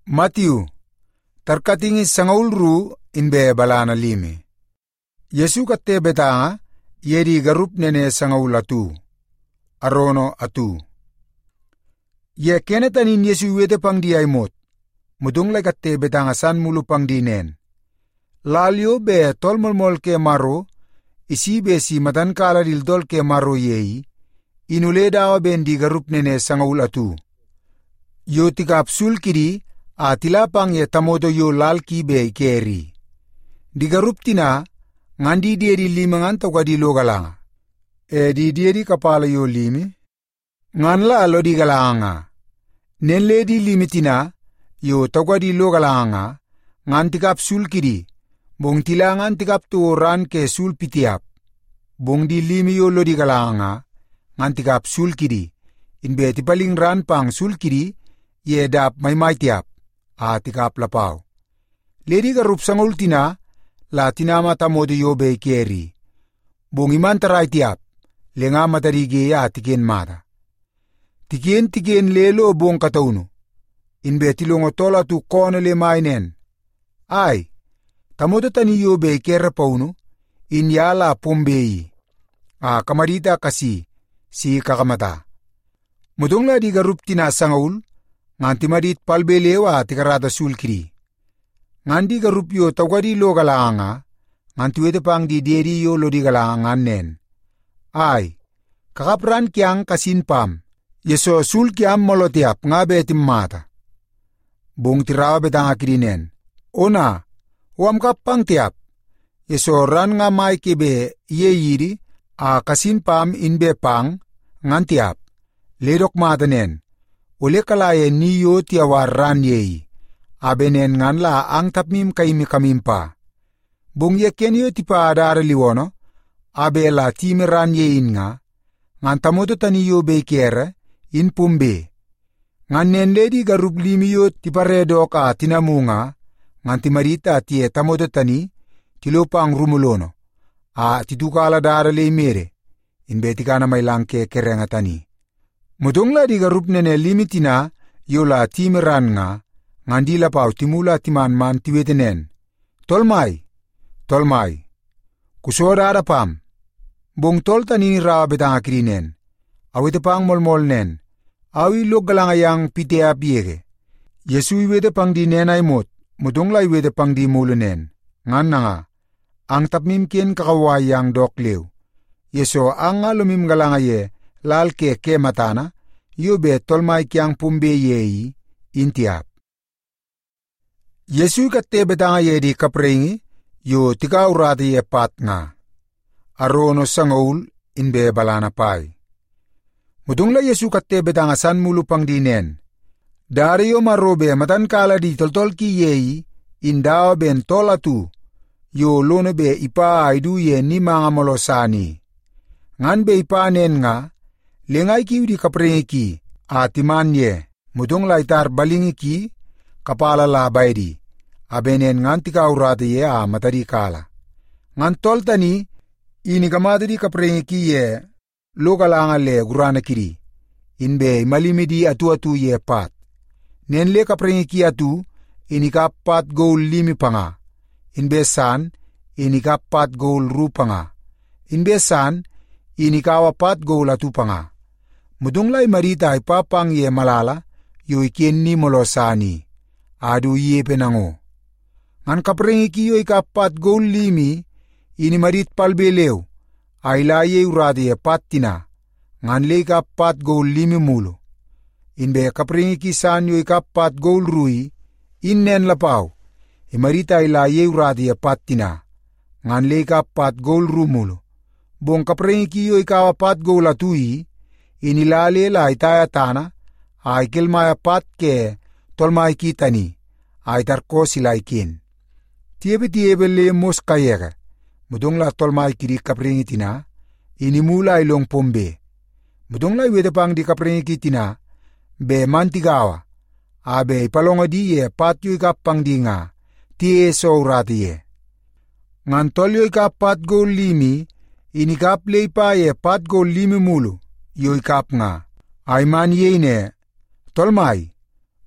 Matthew, tarkatingis sangaulru inbe balana limi. Yesu katte betanga, yedi garup nene sangaulatu. Arono atu. Ye kenetanin Yesu wete pang di aimot. Mudung lai katte betanga san mulu pang di nen. Lalio be tolmolmol ke maro, isi be si matan kala dildol ke maro yei, inule dawa ben di garup nene sangaulatu. Yo tikap sul kiri, atila pang ye tamodo yo lalki be keri. Di garup tina, ngandi dieri limangan toka di lo galanga. Di dieri kapala yo limi, nganla lo di galanga. Nenle di limi tina, yo toka di lo galanga, ngan tikap sul kiri, bong tilangan tikap tuoran ke sul pitiap. Bong di limi yo lo di galanga, ngan tikap sul kiri, inbe tipaling ran pang sul kiri, ye dap may tiap. Tikap lapaw. Ledi garup sangul tina, la tinama tamodo yo be keri. Bong iman taray tiap, lenga matarige ya tiken mata. Tiken lelo bong katauno. Inbe tilongo tola tu kone le mainen. Ay, tamodo tani yo be kera pauno, inyala pombeyi. Kamarita kasi, si kakamata. Mudong di garup tina sangul, nganti madit palbelewa tikarada sulkiri. Ngandi garup yo tawadi lo galanga, nganti wete pang di dieri yo lo di galanga nen. Ay, kakapran kiang kasin pam, yeso sul kiam molotiap ngabe timmata. Bong tirawa betang akirinen. Ona, uam kapang tiap. Yeso ran nga mai kebe ye yiri, kasin pam inbe pang, ngantiap. Ledok matanen. Ule kalaye niyo tiawaran yei. Abenen ngan la ang tapmim kaimi kamimpa. Bong yeken yo tipa adara liwono, abe la timiran yein nga, ngan tamoto taniyo bekere, in pumbe. Ngan nenledi garup limiyo tipa redok tinamunga, ngan timarita tie tamoto tani, tilopang rumulono. Titukala dara le mere, in betikana may langke kerenga tani. Mudong la di garup nene limitina, yo la timiran nga, ngandi la pau timula timan man tiwetenen. Tolmai. Kusoda ada pam. Bong tol tanini rawa betang akirinen. Awite pang molmol nen. Awi log galangayang pitea biege. Yesu iwede pang di nenay mot. Mudong la iwede pang di mulunen. Ngan nga. Ang tapmimkin kakawayang doklew. Yeso ang alumim galangaye. Lal ke matana, yo be tolmai kiang pumbe yei, intiap. Yesu katte betanga ye di kaprengi, yo tika urati ye pat nga. Arono sangaul, inbe balana pai. Mudungla Yesu katte betanga san mulupang dinen. Dari yo marobe matan kala di toltol ki yei, indawa ben tolatu, yo lono be ipa aidu ye ni mga molosani. Ngan be ipa nen nga, lengay ki di kaprengi ki, atiman ye, mudong laitar balingi ki, kapala labay di, abenen ngan tika urate ye matari kala. Ngan tol tani, inigamada di kaprengi ki ye, lokalanga le gurana kiri, inbe malimidi atu ye pat. Nenle kaprengi ki atu, inikapat gol limi panga, inbe san, inikapat gol rupanga, inbe san, inikawapat gol atu panga. Mudong lai marita ipapang ye malala, yo iken ni molosani, adu ye penango. Ngan kaprengi ki yo ikapat gol limi, ini marit palbelew, ay la ye urade ye patina, ngan le ikapat gol limi mulo. Inbe kaprengi ki san yo ikapat gol rui, innen lapaw, imarita ay la ye urade ye patina, ngan le ikapat gol rumulo. Bong kaprengi ki yo ikawapat gol atui, inilale la itaya tana, ay kilmaya pat ke tolmay kitani, ay tarko sila ikin. Tiebe le mos kayega, mudong la tolmay kiri kaprengi tina, inimula ilong pombe. Mudong la iwede pang di kaprengi kitina, be mantigawa, abe ipalonga di ye pat yu ikapang di nga, tiye so urati ye. Ngan tolyo ikapat go limi, inikap le pa ye pat go limi mulu, yo ikap nga, ay man ye ne, tolmay,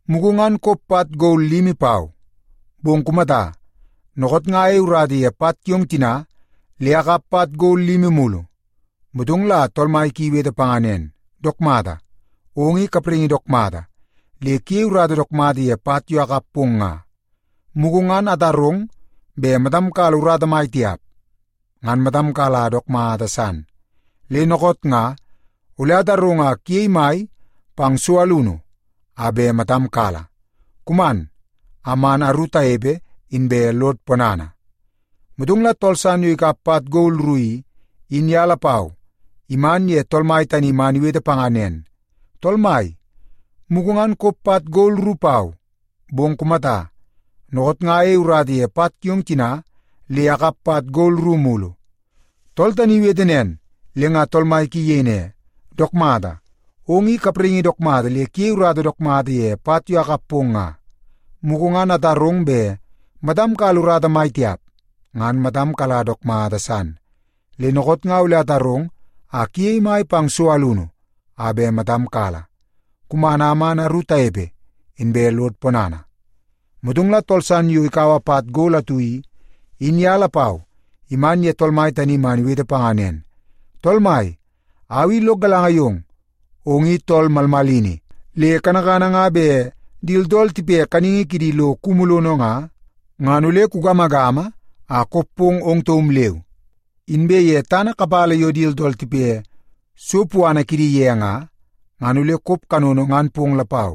mugungan ko pat gold 5 paw. Buong kumata, nokot nga ay uradi pat yung tina, liaka pat gold 5 mulo. Mudong la tolmay kiwe da panganen, dokmada, ongi kapringi dokmada, leki urada dokmada pat yu akapung nga. Mugungan atarong, be madam kalurada may tiap, ngan madam kala dokmada san. Lenokot nga, uli atarong nga kiyay may, pang sualuno, abe matam kala. Kuman, aman aruta ebe, inbe Lord ponana. Mudung la tolsan yu ikapat gold rui, inyala paw, iman ye tolmay tani maniwede panganen. Tolmay, mugungan ko pat gold rupaw, buong kumata, nokot nga e uradi e pat yung tina, liaka pat gold rumulo. Tol tani wedenen, lenga tolmay kiyene, dokmada, ongi kapringi dokmada, leki urado dokmada ye pat yu akapunga. Mugungan atarong be, madam kalurada may tiap, ngan madam kala dokmada san. Lenokot nga uli atarong, akiyay may pang sualuno, abe madam kala. Kumanama na ruta ebe, inbe Lord ponana. Mudung la tolsan yu ikawa pat gola tui, inyala paw, iman ye tolmay tani maniwede panganen. Tolmay, awi log galangayong, ongi tol malmalini. Le kanakana nga be, dildol tipe kaningi kidilo kumulono nga, nganule kugamagama, akopong ong toumlew. Inbe ye tana kapala yo dildol tipe, supuana kiri ye nga, nganule kop kanono ngan pong lapaw.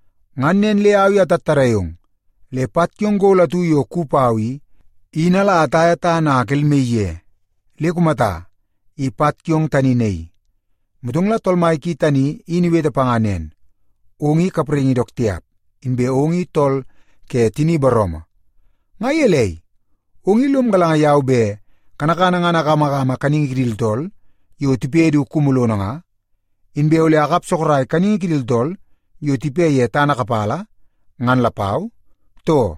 Nganen le awi atatarayong, le patyong gola tuyo kupawi, inala atayata na kelmeye. Le kumata, ipatyong taninay. Mudong la tolmay kitani iniweda panganen, ongi kapringi doktiap, inbe ongi tol ke tini baroma. Ngayelay, ongi lum galangayaw be, kanakana nga nakamakama kaningi kidildol, yo tipedu kumulo na nga, inbe uli akap sokray kaningi kidildol, yo tipeye tana kapala, ngan lapaw, to.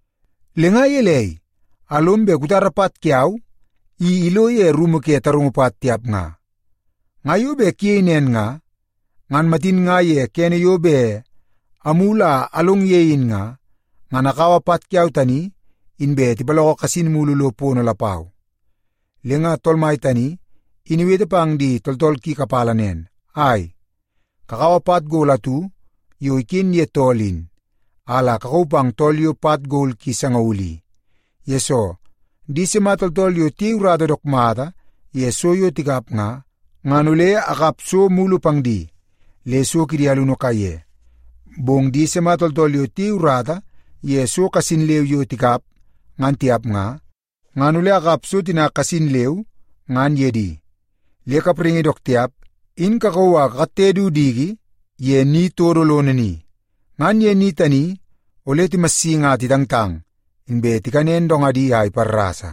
Lengayelay, alumbe kutarapat kiaw, iiloye rumuke tarungupat tiap nga. Ngayo be kienen nga, ngan matin nga ye kene yo be, amula along yein nga, nga nakawapat kiaw tani, inbe tibaloko kasin mululo po no lapaw. Lenga tolmay tani, iniwede pang di toltol ki kapalanen, ay, kakawapat gola tu, yo ikin ye tolin, ala kakupang tolyo pat gol ki sangauli. Yeso, di si matoltol yo ti urado dokmata, yeso yo tikap nga, nganule akap so mulu pang di, leso kiri aluno kaye. Bong di si matoltol yo ti urada, yeso kasinlew yo tikap, ngan tiap nga, nganule akap so tinakasinlew, ngan yedi. Leka pringi dok tiap, in kakawa katedu digi, ye ni torolo ni. Ngan ye ni tani, uleti masinga titangtang, inbe tikanen dong adi ay parrasa.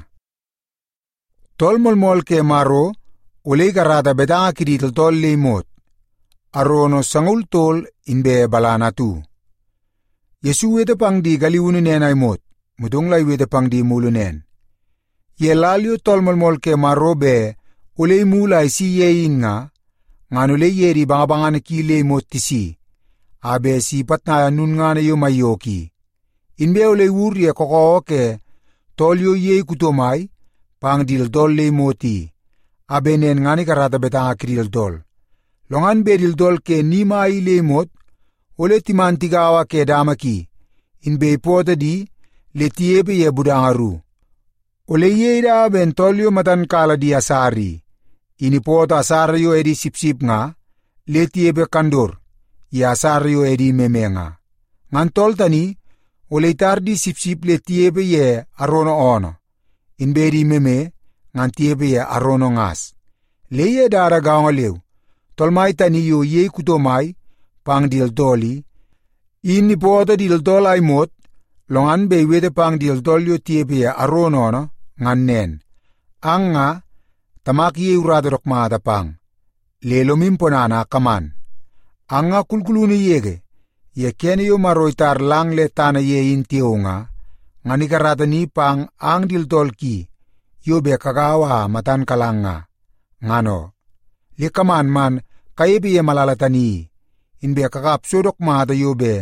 Tol molmol ke maro, ulay karada bedanga kiditol tol limot, arono sangul tol inbe balana tu. Yesu wede pang di galiwunen ay mot, mudong lay wede pang di mulunen. Ye lalyo tol molmol ke maro be, ulay mulay si yein nga, nganulay yeri bangabangan kilay mot tisi, abe sipat na nun nga na yung mayoki. Inbe ulay wurye kokoo ke, tolyo yey kutomay, pang dildol lay moti, abe nen nga ni karata betanga kidildol. Longan be dildol ke nima ay lemot, ule timantigawa ke damaki, inbe ipoda di, letiebe ye budangaru. Ule yey da ben tolyo matan kala di asari, inipota asaryo edi sip-sip nga, letiebe kandor, ya asaryo edi memenga. Ngan tol tani, ule itar di sip-sip letiebe ye arono ono, inbe di meme, ngan tiebe ye arono ngas. Leye dara gaonga lew, tolmay tani yo yey kutomay, pang dildoli, inipota dildol ay mot, longan be wede pang dildol yo tiebe ye arono ono, ngan nen. Ang nga, tamaki ye urado rokmada pang, lelomim ponana kaman. Ang nga kulkuluni yege, ye kene yo maroitar lang le tana ye intiyo nga nikarata ni pang ang dildol ki, yo be kagawa matan kalang nga. Ngano, likaman man, kaibi ye malalatani, inbe kakapsodok mada yo be,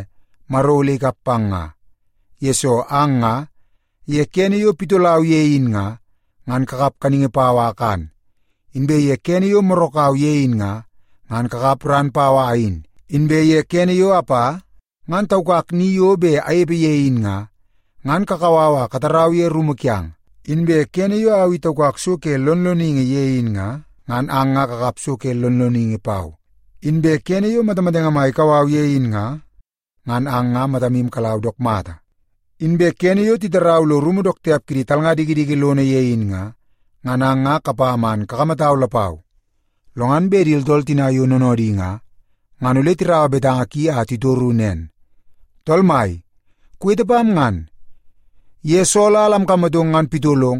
marole kapanga. Yeso anga, ye kene yo pitulaw yein nga, ngan kakap kaningi pawakan. Inbe ye kene yo morokaw yein nga, ngan kakap ran pawain. Inbe ye kene yo apa, ngan taukak niyo be ayepe yein nga, ngan kakawawa kataraw ye rumukyang. Inbe kene yo awi taukak suke lonloningi yein nga, ngan anga kakap suke lonloningi paw. Inbe kene yo matamadenga may kawaw yein nga, ngan anga matamim kalaw dok mata. Inbe kene yo titaraw lo rumudok tiap kiri talnga digi-digi lo na yein nga, nga nga kapaman kakamataw lapaw. Longan be dildol tinayo nonodi nga, ngan ulit tirawa betanga ki ati dorunen. Tolmay, kuwita pam ngan, yesola alam kamadong ngan pitulong,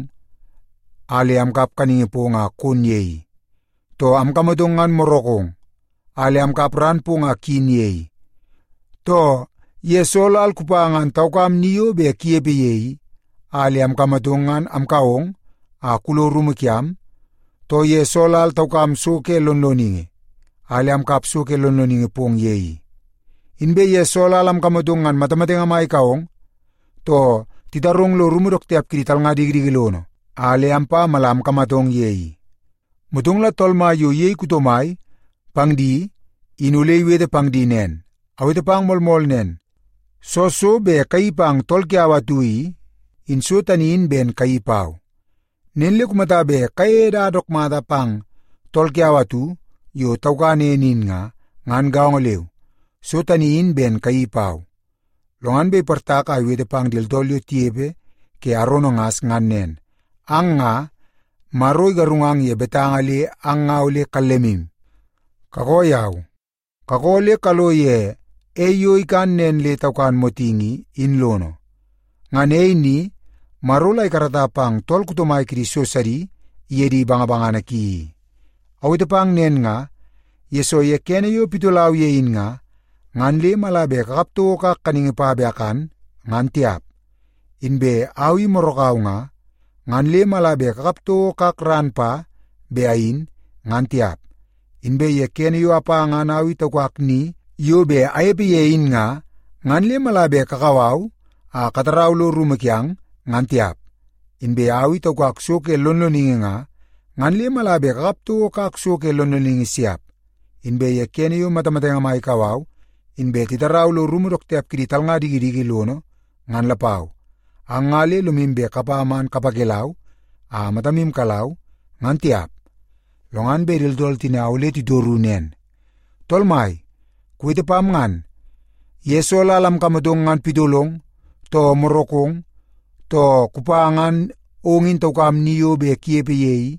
ali am kap kaningi po nga kunyei. To am kamadong ngan morokong, ali am kap ran po nga kinyei. To, yesola al kupangan taukam niyo be kiebeyei, ali am kamadongan am kaong, a kulo rumukyam, to yesola al taukam suke lonloningi, ali am kap suke lonloningi pong yei. Inbe yesola al am kamadongan matamatenga may kaong, to titarong lo rumudok tiap kirital nga digrigilono, ali am pa malam kamadong yei. Mutong la tolmayo yei kutomay, pangdi, inulay wede pangdi nen, awete pang molmol nen. Soso be kaipang tolkiawatui, inso tanin ben kaipaw. Nenle kumata be kaeda dok mata pang tolkiawatu, yo taukanenin nga, ngan gaong lew. So tanin ben kaipaw. Longan be partaka wede pang dildolyo tiebe, ke arono ngas ngan nen. Ang nga, maroy garungang ye betangali ang nga uli kalemim. Kakoyaw, kakole kaloye, eyo ikan nen le taukan motingi in lono. Ngan ni marulay karatapang tol kutumay kriso sari, iye di banga-banga na ki. Awita pang nen nga, yeso ye kene yo pitulaw yein nga, ngan le malabe kakapto ka kaningi pabiakan, ngan tiap. Inbe awi morokaw nga, ngan le malabe kakapto ka kran pa, beain, ngan tiap. Inbe ye kene yo apa nga nawi taukak ni, yo be ayepe yein nga, ngan le malabe kakawaw, a kataraw lo rumakyang, ngan tiap. Inbe awi taukak suke lonloningi nga, ngan le malabe kakapto kak suke lonloningi siap. Inbe ye kene yo matamatay nga may kawaw, inbe titaraw lo rumudok tiap kirital nga digi-digi lono, ngan lapaw. Ang nga le lumimbe kapaman kapagilaw, a matamim kalaw, ngan tiap. Longan be dildol tinawle tidorunen. Tolmay, kuwita pam ngan, yeso lalam kamadong ngan pidulong, to morokong, to kupangan ongin taukam niyo be kiepeyei,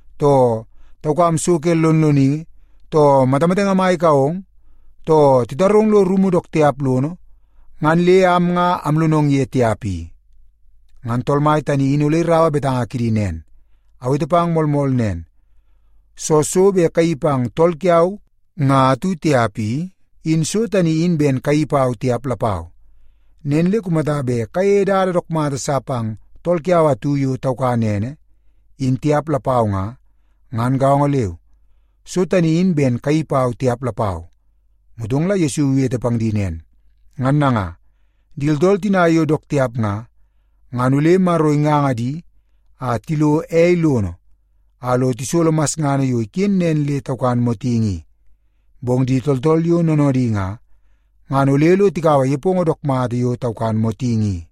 to taukam suke lonloni, to matamateng amay kaong, to titarong lo rumudok tiap lono, ngan liam nga amlunong ye tiapi. Ngan tolmay tani inulay rawa betang akirinen, awito pang molmol nen, soso be kaipang tolkiaw, nga tu tiapi, inso taniin ben kaipaw tiap lapaw. Nenle kumatabe kaeda dok mata sapang tolkiawa tuyo taukanene, in tiap lapaw nga, ngan gaong aliw. So taniin ben kaipaw tiap lapaw. Mudong la Yesu wete pang dinen. Ngan na nga, dildol tinayo dok tiap nga, nganule maroy nga di, tilo lono, alo tisolo mas nga na yu ikin nenle taukan motingi. Bong di toltol yo nonodi nga, ngano lelo tikawa yepong odok mati yo taukan motingi.